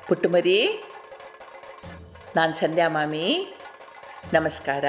ಪುಟ್ಟುಮರಿ, ನಾನು ಸಂಧ್ಯಾ ಮಾಮಿ. ನಮಸ್ಕಾರ.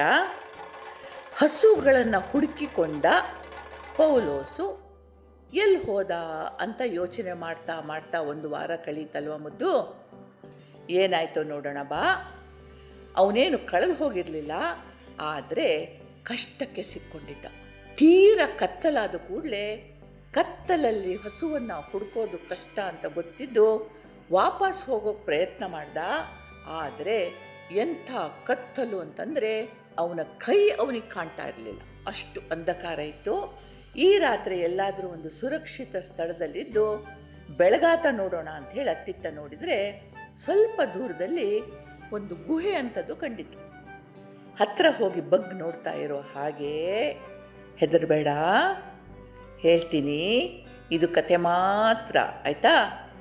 ಹಸುಗಳನ್ನು ಹುಡುಕಿಕೊಂಡ ಪೌಲೋಸು ಎಲ್ಲಿ ಹೋದ ಅಂತ ಯೋಚನೆ ಮಾಡ್ತಾ ಮಾಡ್ತಾ ಒಂದು ವಾರ ಕಳೀತಲ್ವ ಮುದ್ದು. ಏನಾಯ್ತು ನೋಡೋಣ ಬಾ. ಅವನೇನು ಕಳೆದು ಹೋಗಿರಲಿಲ್ಲ, ಆದರೆ ಕಷ್ಟಕ್ಕೆ ಸಿಕ್ಕೊಂಡಿದ್ದ. ತೀರ ಕತ್ತಲಾದ ಕೂಡಲೇ ಕತ್ತಲಲ್ಲಿ ಹಸುವನ್ನು ಹುಡುಕೋದು ಕಷ್ಟ ಅಂತ ಗೊತ್ತಿದ್ದು ವಾಪಸ್ ಹೋಗೋಕ್ಕೆ ಪ್ರಯತ್ನ ಮಾಡ್ದ. ಆದರೆ ಎಂಥ ಕತ್ತಲು ಅಂತಂದರೆ ಅವನ ಕೈ ಅವನಿಗೆ ಕಾಣ್ತಾ ಇರಲಿಲ್ಲ, ಅಷ್ಟು ಅಂಧಕಾರ ಇತ್ತು. ಈ ರಾತ್ರಿ ಎಲ್ಲಾದರೂ ಒಂದು ಸುರಕ್ಷಿತ ಸ್ಥಳದಲ್ಲಿದ್ದು ಬೆಳಗಾತ ನೋಡೋಣ ಅಂಥೇಳಿ ಅತ್ತಿತ್ತ ನೋಡಿದರೆ ಸ್ವಲ್ಪ ದೂರದಲ್ಲಿ ಒಂದು ಗುಹೆ ಅಂಥದ್ದು ಕಂಡಿತು. ಹತ್ತಿರ ಹೋಗಿ ಬಗ್ ನೋಡ್ತಾ ಇರೋ ಹಾಗೆ, ಹೆದರಬೇಡ, ಹೇಳ್ತೀನಿ, ಇದು ಕತೆ ಮಾತ್ರ, ಆಯಿತಾ?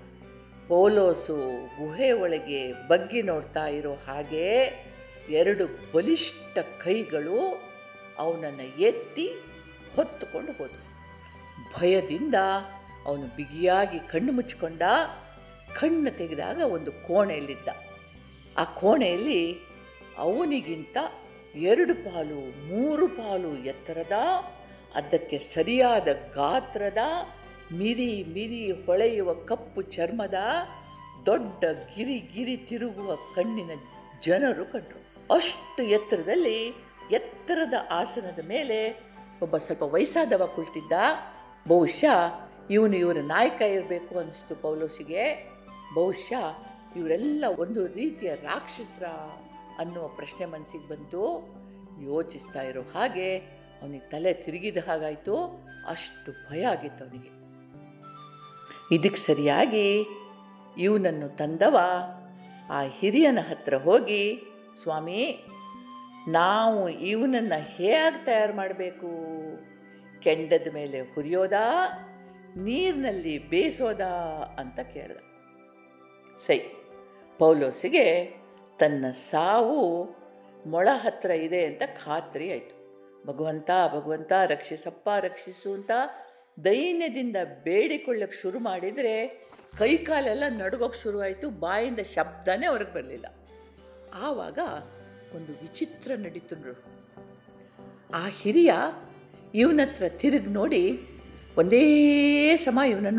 ಪೌಲೋಸು ಗುಹೆ ಒಳಗೆ ಬಗ್ಗಿ ನೋಡ್ತಾ ಇರೋ ಹಾಗೆ ಎರಡು ಬಲಿಷ್ಠ ಕೈಗಳು ಅವನನ್ನು ಎತ್ತಿ ಹೊತ್ತುಕೊಂಡು ಹೋದವು. ಭಯದಿಂದ ಅವನು ಬಿಗಿಯಾಗಿ ಕಣ್ಣು ಮುಚ್ಚಿಕೊಂಡ. ಕಣ್ಣು ತೆಗೆದಾಗ ಒಂದು ಕೋಣೆಯಲ್ಲಿದ್ದ. ಆ ಕೋಣೆಯಲ್ಲಿ ಅವನಿಗಿಂತ 2 ಪಾಲು 3 ಪಾಲು ಎತ್ತರದ, ಅದಕ್ಕೆ ಸರಿಯಾದ ಗಾತ್ರದ, ಮಿರಿ ಮಿರಿ ಹೊಳೆಯುವ ಕಪ್ಪು ಚರ್ಮದ, ದೊಡ್ಡ ಗಿರಿ ಗಿರಿ ತಿರುಗುವ ಕಣ್ಣಿನ ಜನರು ಕಂಡರು. ಅಷ್ಟು ಎತ್ತರದಲ್ಲಿ, ಎತ್ತರದ ಆಸನದ ಮೇಲೆ ಒಬ್ಬ ಸ್ವಲ್ಪ ವಯಸ್ಸಾದವ ಕುಳಿತಿದ್ದ. ಬಹುಶಃ ಇವರ ನಾಯಕ ಇರಬೇಕು ಅನಿಸ್ತು ಪೌಲೋಸಿಗೆ. ಬಹುಶಃ ಇವರೆಲ್ಲ ಒಂದು ರೀತಿಯ ರಾಕ್ಷಸರ ಅನ್ನುವ ಪ್ರಶ್ನೆ ಮನಸ್ಸಿಗೆ ಬಂತು. ಯೋಚಿಸ್ತಾ ಇರೋ ಹಾಗೆ ಅವನಿಗೆ ತಲೆ ತಿರುಗಿದ ಹಾಗಾಯಿತು. ಅಷ್ಟು ಭಯ ಆಗಿತ್ತು ಅವನಿಗೆ. ಇದಕ್ಕೆ ಸರಿಯಾಗಿ ಇವನನ್ನು ತಂದವ ಆ ಹಿರಿಯನ ಹತ್ರ ಹೋಗಿ, ಸ್ವಾಮಿ, ನಾವು ಇವನನ್ನು ಹೇಗೆ ತಯಾರು ಮಾಡಬೇಕು? ಕೆಂಡದ ಮೇಲೆ ಹುರಿಯೋದಾ, ನೀರಿನಲ್ಲಿ ಬೇಯಿಸೋದಾ ಅಂತ ಕೇಳ್ದ. ಸೈ, ಪೌಲೋಸಿಗೆ ತನ್ನ ಸಾವು ಮೊಳ ಹತ್ರ ಇದೆ ಅಂತ ಖಾತ್ರಿ ಆಯಿತು. ಭಗವಂತ ಭಗವಂತ ರಕ್ಷಿಸಪ್ಪ ರಕ್ಷಿಸು ಅಂತ ದೈನ್ಯದಿಂದ ಬೇಡಿಕೊಳ್ಳಕ್ಕೆ ಶುರು ಮಾಡಿದರೆ ಕೈಕಾಲೆಲ್ಲ ನಡುಗೋಕ್ಕೆ ಶುರುವಾಯಿತು. ಬಾಯಿಂದ ಶಬ್ದನೇ ಹೊರಗೆ ಬರಲಿಲ್ಲ. ಆವಾಗ ಒಂದು ವಿಚಿತ್ರ ನಡೀತು. ಆ ಹಿರಿಯ ಇವನ ಹತ್ರ ತಿರುಗಿ ನೋಡಿ ಒಂದೇ ಸಮ ಇವನ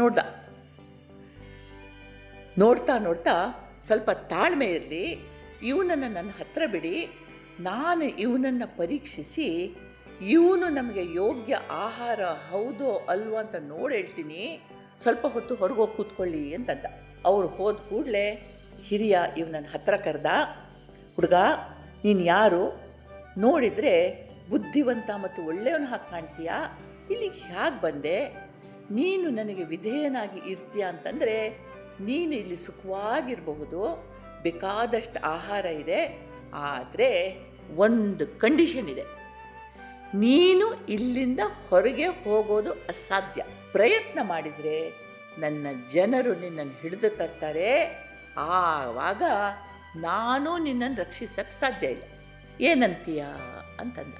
ನೋಡ್ತಾ ನೋಡ್ತಾ, ಸ್ವಲ್ಪ ತಾಳ್ಮೆ ಇರಲಿ, ಇವನನ್ನು ನನ್ನ ಹತ್ರ ಬಿಡಿ, ನಾನು ಇವನನ್ನು ಪರೀಕ್ಷಿಸಿ ಇವನು ನಮಗೆ ಯೋಗ್ಯ ಆಹಾರ ಹೌದೋ ಅಲ್ವೋ ಅಂತ ನೋಡಿ ಹೇಳ್ತೀನಿ, ಸ್ವಲ್ಪ ಹೊತ್ತು ಹೊರಗೋಗಿ ಕೂತ್ಕೊಳ್ಳಿ ಅಂತಂದ. ಅವ್ರು ಹೋದ ಕೂಡಲೇ ಹಿರಿಯ ಇವನನ್ನು ಹತ್ರ ಕರೆದ. ಹುಡುಗ, ನೀನು ಯಾರು? ನೋಡಿದರೆ ಬುದ್ಧಿವಂತ ಮತ್ತು ಒಳ್ಳೆಯವನ ಹಾಗೆ ಕಾಣ್ತೀಯಾ, ಇಲ್ಲಿಗೆ ಹೇಗೆ ಬಂದೆ? ನೀನು ನನಗೆ ವಿಧೇಯನಾಗಿ ಇರ್ತೀಯ ಅಂತಂದರೆ ನೀನು ಇಲ್ಲಿ ಸುಖವಾಗಿರಬಹುದು, ಬೇಕಾದಷ್ಟು ಆಹಾರ ಇದೆ. ಆದರೆ ಒಂದು ಕಂಡೀಷನ್ ಇದೆ, ನೀನು ಇಲ್ಲಿಂದ ಹೊರಗೆ ಹೋಗೋದು ಅಸಾಧ್ಯ. ಪ್ರಯತ್ನ ಮಾಡಿದರೆ ನನ್ನ ಜನರು ನಿನ್ನನ್ನು ಹಿಡಿದು ತರ್ತಾರೆ, ಆವಾಗ ನಾನು ನಿನ್ನನ್ನು ರಕ್ಷಿಸಕ್ಕೆ ಸಾಧ್ಯ ಇಲ್ಲ. ಏನಂತೀಯ ಅಂತಂದ.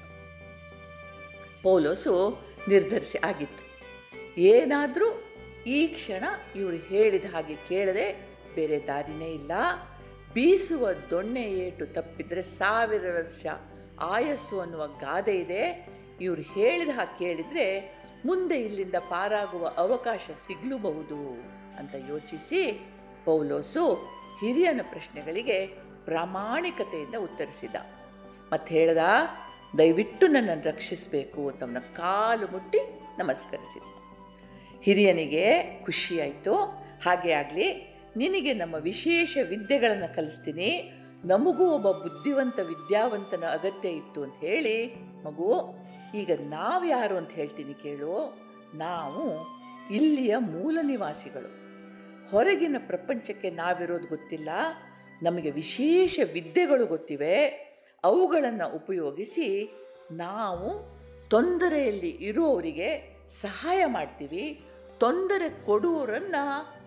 ಪೌಲೋಸು ನಿರ್ಧರಿಸಿ ಆಗಿತ್ತು. ಏನಾದರೂ ಈ ಕ್ಷಣ ಇವರು ಹೇಳಿದ ಹಾಗೆ ಕೇಳದೆ ಬೇರೆ ದಾರಿನೇ ಇಲ್ಲ. ಬೀಸುವ ದೊಣ್ಣೆ ಏಟು ತಪ್ಪಿದರೆ 1000 ವರ್ಷ ಆಯಸ್ಸು ಅನ್ನುವ ಗಾದೆ ಇದೆ. ಇವರು ಹೇಳಿದ ಹಾಗೆ ಕೇಳಿದರೆ ಮುಂದೆ ಇಲ್ಲಿಂದ ಪಾರಾಗುವ ಅವಕಾಶ ಸಿಗಲೂಬಹುದು ಅಂತ ಯೋಚಿಸಿ ಪೌಲೋಸು ಹಿರಿಯನ ಪ್ರಶ್ನೆಗಳಿಗೆ ಪ್ರಾಮಾಣಿಕತೆಯಿಂದ ಉತ್ತರಿಸಿದ. ಮತ್ತು ಹೇಳ್ದ, ದಯವಿಟ್ಟು ನನ್ನನ್ನು ರಕ್ಷಿಸಬೇಕು ಅಂತ ಅವನ ಕಾಲು ಮುಟ್ಟಿ ನಮಸ್ಕರಿಸಿದ. ಹಿರಿಯನಿಗೆ ಖುಷಿಯಾಯಿತು. ಹಾಗೆ ಆಗಲಿ, ನಿನಗೆ ನಮ್ಮ ವಿಶೇಷ ವಿದ್ಯೆಗಳನ್ನು ಕಲಿಸ್ತೀನಿ, ನಮಗೂ ಒಬ್ಬ ಬುದ್ಧಿವಂತ ವಿದ್ಯಾವಂತನ ಅಗತ್ಯ ಇತ್ತು ಅಂತ ಹೇಳಿ, ಮಗು, ಈಗ ನಾವು ಯಾರು ಅಂತ ಹೇಳ್ತೀನಿ ಕೇಳು. ನಾವು ಇಲ್ಲಿಯ ಮೂಲ ನಿವಾಸಿಗಳು. ಹೊರಗಿನ ಪ್ರಪಂಚಕ್ಕೆ ನಾವಿರೋದು ಗೊತ್ತಿಲ್ಲ. ನಮಗೆ ವಿಶೇಷ ವಿದ್ಯೆಗಳು ಗೊತ್ತಿವೆ. ಅವುಗಳನ್ನು ಉಪಯೋಗಿಸಿ ನಾವು ತೊಂದರೆಯಲ್ಲಿ ಇರುವವರಿಗೆ ಸಹಾಯ ಮಾಡ್ತೀವಿ, ತೊಂದರೆ ಕೊಡುವವರನ್ನು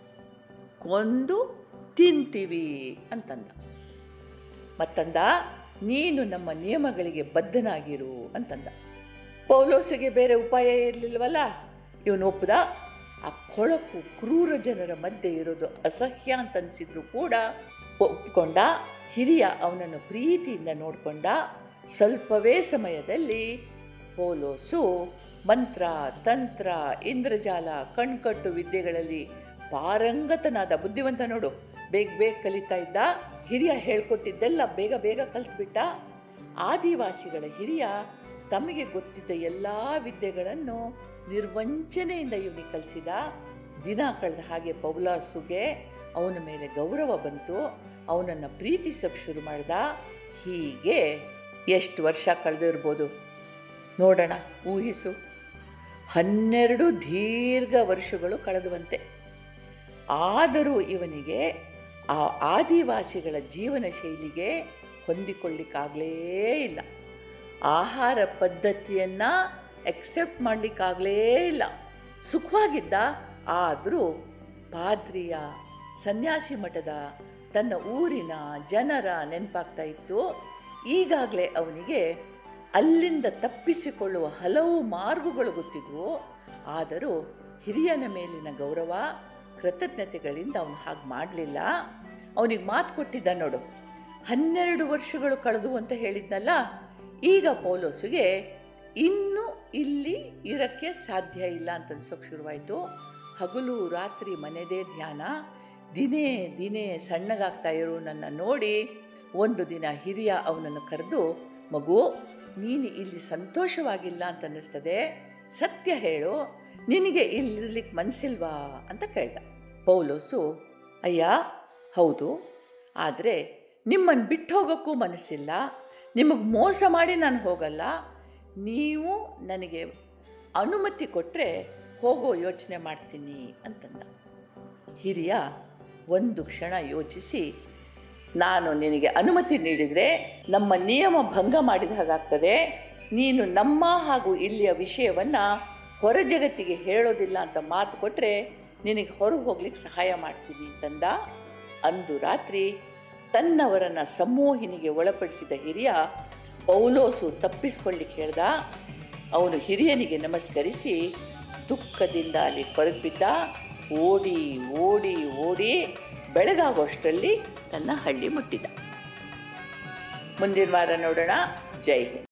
ಕೊಂದು ತಿಂತೀವಿ ಅಂತಂದ. ಮತ್ತಂದ, ನೀನು ನಮ್ಮ ನಿಯಮಗಳಿಗೆ ಬದ್ಧನಾಗಿರು ಅಂತಂದ. ಪೌಲೋಸಿಗೆ ಬೇರೆ ಉಪಾಯ ಇರಲಿಲ್ವಲ್ಲ, ಇವನು ಒಪ್ಪದ. ಆ ಕೊಳಕು ಕ್ರೂರ ಜನರ ಮಧ್ಯೆ ಇರೋದು ಅಸಹ್ಯ ಅಂತ ಅನಿಸಿದ್ರು ಕೂಡ ಒಪ್ಕೊಂಡ. ಹಿರಿಯ ಅವನನ್ನು ಪ್ರೀತಿಯಿಂದ ನೋಡಿಕೊಂಡ. ಸ್ವಲ್ಪವೇ ಸಮಯದಲ್ಲಿ ಪೋಲೋಸು ಮಂತ್ರ, ತಂತ್ರ, ಇಂದ್ರಜಾಲ, ಕಣ್ಕಟ್ಟು ವಿದ್ಯೆಗಳಲ್ಲಿ ಪಾರಂಗತನಾದ. ಬುದ್ಧಿವಂತ ನೋಡು, ಬೇಗ ಬೇಗ ಕಲಿತಾ ಇದ್ದ. ಹಿರಿಯ ಹೇಳ್ಕೊಟ್ಟಿದ್ದೆಲ್ಲ ಬೇಗ ಬೇಗ ಕಲ್ತ್ಬಿಟ್ಟ. ಆದಿವಾಸಿಗಳ ಹಿರಿಯ ತಮಗೆ ಗೊತ್ತಿದ್ದ ಎಲ್ಲ ವಿದ್ಯೆಗಳನ್ನು ನಿರ್ವಂಚನೆಯಿಂದ ಇವನಿಗೆ ಕಲಿಸಿದ. ದಿನ ಕಳೆದ ಹಾಗೆ ಪೌಲೋಸುಗೆ ಅವನ ಮೇಲೆ ಗೌರವ ಬಂತು. ಅವನನ್ನು ಪ್ರೀತಿಸಕ್ಕೆ ಶುರು ಮಾಡ್ದ. ಹೀಗೆ ಎಷ್ಟು ವರ್ಷ ಕಳೆದಿರ್ಬೋದು ನೋಡೋಣ, ಊಹಿಸು. 12 ದೀರ್ಘ ವರ್ಷಗಳು ಕಳೆದುವಂತೆ. ಆದರೂ ಇವನಿಗೆ ಆ ಆದಿವಾಸಿಗಳ ಜೀವನ ಶೈಲಿಗೆ ಹೊಂದಿಕೊಳ್ಳಿಕ್ಕಾಗಲೇ ಇಲ್ಲ. ಆಹಾರ ಪದ್ಧತಿಯನ್ನು ಎಕ್ಸೆಪ್ಟ್ ಮಾಡಲಿಕ್ಕಾಗಲೇ ಇಲ್ಲ. ಸುಖವಾಗಿದ್ದ. ಆದರೂ ಪಾದ್ರಿಯ, ಸನ್ಯಾಸಿ ಮಠದ, ತನ್ನ ಊರಿನ ಜನರ ನೆನಪಾಗ್ತಾ ಇತ್ತು. ಈಗಾಗಲೇ ಅವನಿಗೆ ಅಲ್ಲಿಂದ ತಪ್ಪಿಸಿಕೊಳ್ಳುವ ಹಲವು ಮಾರ್ಗಗಳು ಗೊತ್ತಿದ್ವು. ಆದರೂ ಹಿರಿಯನ ಮೇಲಿನ ಗೌರವ, ಕೃತಜ್ಞತೆಗಳಿಂದ ಅವನು ಹಾಗೆ ಮಾಡಲಿಲ್ಲ. ಅವನಿಗೆ ಮಾತು ಕೊಟ್ಟಿದ್ದ ನೋಡು, 12 ವರ್ಷಗಳು ಕಳೆದು ಅಂತ ಹೇಳಿದ್ನಲ್ಲ. ಈಗ ಪೌಲೋಸುಗೆ ಇನ್ನೂ ಇಲ್ಲಿ ಇರೋಕ್ಕೆ ಸಾಧ್ಯ ಇಲ್ಲ ಅಂತ ಅನ್ಸೋಕ್ಕೆ ಶುರುವಾಯಿತು. ಹಗಲು ರಾತ್ರಿ ಮನೆದೇ ಧ್ಯಾನ. ದಿನೇ ದಿನೇ ಸಣ್ಣಗಾಗ್ತಾ ಇರೋ ನನ್ನ ನೋಡಿ ಒಂದು ದಿನ ಹಿರಿಯ ಅವನನ್ನು ಕರೆದು, ಮಗು, ನೀನು ಇಲ್ಲಿ ಸಂತೋಷವಾಗಿಲ್ಲ ಅಂತ ಅನ್ನಿಸ್ತದೆ, ಸತ್ಯ ಹೇಳು, ನಿನಗೆ ಇಲ್ಲಿರ್ಲಿಕ್ಕೆ ಮನಸ್ಸಿಲ್ವಾ ಅಂತ ಕೇಳ್ದ. ಪೌಲೋಸು, ಅಯ್ಯ ಹೌದು, ಆದರೆ ನಿಮ್ಮನ್ನು ಬಿಟ್ಟು ಹೋಗೋಕ್ಕೂ ಮನಸ್ಸಿಲ್ಲ. ನಿಮಗೆ ಮೋಸ ಮಾಡಿ ನಾನು ಹೋಗಲ್ಲ. ನೀವು ನನಗೆ ಅನುಮತಿ ಕೊಟ್ಟರೆ ಹೋಗೋ ಯೋಚನೆ ಮಾಡ್ತೀನಿ ಅಂತಂದ. ಹಿರಿಯ ಒಂದು ಕ್ಷಣ ಯೋಚಿಸಿ, ನಾನು ನಿನಗೆ ಅನುಮತಿ ನೀಡಿದರೆ ನಮ್ಮ ನಿಯಮ ಭಂಗ ಮಾಡಿದ ಹಾಗಾಗ್ತದೆ. ನೀನು ನಮ್ಮ ಹಾಗೂ ಇಲ್ಲಿಯ ವಿಷಯವನ್ನು ಹೊರ ಜಗತ್ತಿಗೆ ಹೇಳೋದಿಲ್ಲ ಅಂತ ಮಾತು ಕೊಟ್ಟರೆ ನಿನಗೆ ಹೊರಗೆ ಹೋಗ್ಲಿಕ್ಕೆ ಸಹಾಯ ಮಾಡ್ತೀನಿ ಅಂತಂದ. ಅಂದು ರಾತ್ರಿ ತನ್ನವರನ್ನು ಸಂಮೋಹಿನಿಗೆ ಒಳಪಡಿಸಿದ ಹಿರಿಯ ಪೌಲೋಸು ತಪ್ಪಿಸ್ಕೊಳ್ಳಿಕ್ಕೆ ಹೇಳ್ದ. ಅವನು ಹಿರಿಯನಿಗೆ ನಮಸ್ಕರಿಸಿ ದುಃಖದಿಂದ ಅಲ್ಲಿ ಹೊರಗೆ ಬಿದ್ದ. ಓಡಿ ಓಡಿ ಓಡಿ ಬೆಳಗಾಗೋಷ್ಟರಲ್ಲಿ ತನ್ನ ಹಳ್ಳಿ ಮುಟ್ಟಿದ. ಮುಂದಿನ ವಾರ ನೋಡೋಣ. ಜೈ ಹಿಂದ್.